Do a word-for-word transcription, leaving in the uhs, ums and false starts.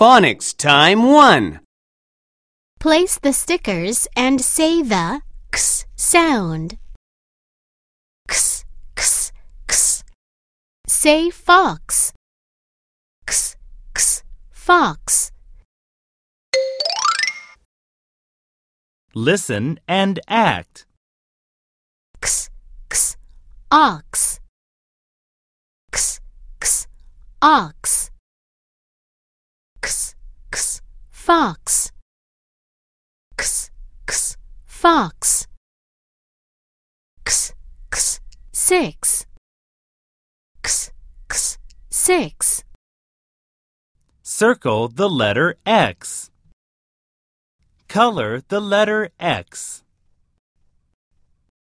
Phonics Time one. Place the stickers and say the x sound. X, x, x. Say fox. X, x, fox. Listen and act. X, x, ox. X, x, ox. X, x, fox. X, x, fox. X, x, six. X, x, six. Circle the letter X. Color the letter X.